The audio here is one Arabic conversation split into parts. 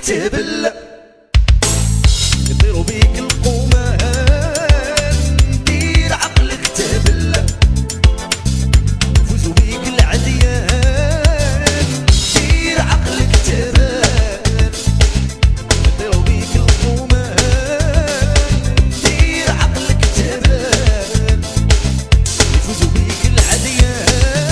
تبل يطيروا بيك القومان دير عقلك تبل يفوزوا بيك العديان دير عقلك تبل يطيروا بيك القومان دير عقلك تبل يفوزوا بيك العديان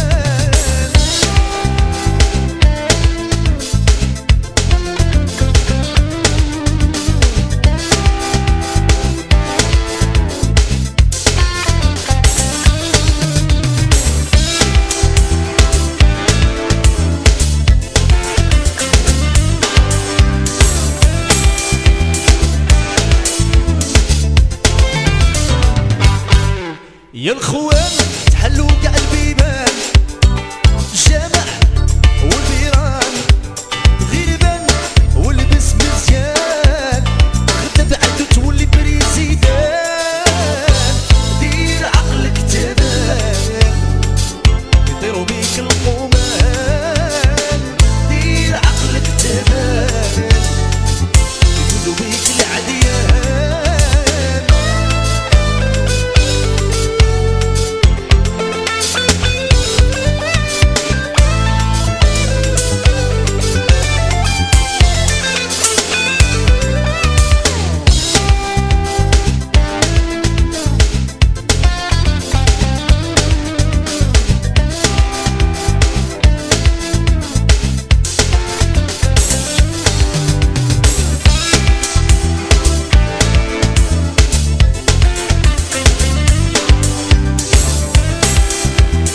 يا الخوان تحلوا كاع البيبان الجامع والبيران غيربان ولبس مزيان غدا بعدو تولي بريزيدان دير عقلك تبان يطيروا بيك القومان دير عقلك تبان يفوزوا بيك العديان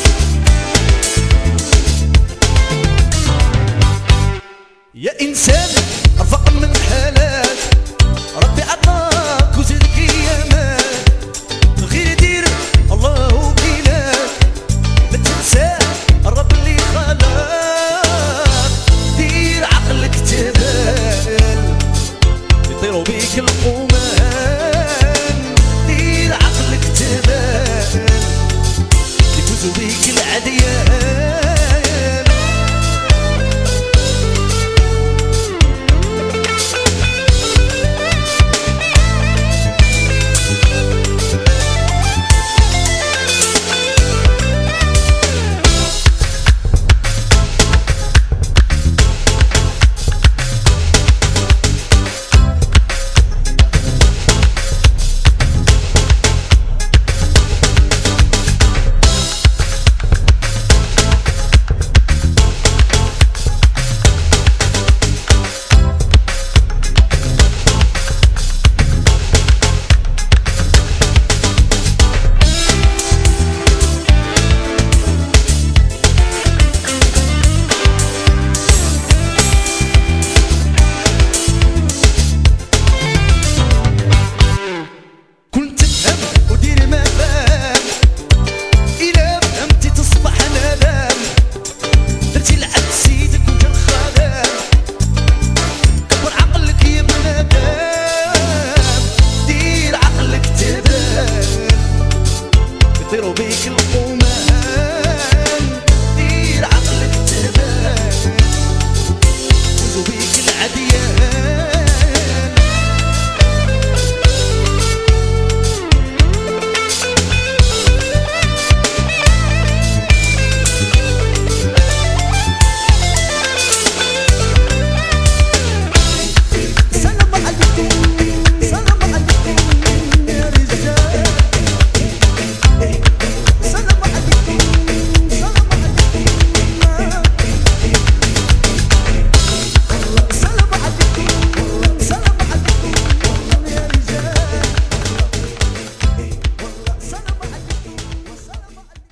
يا إنسان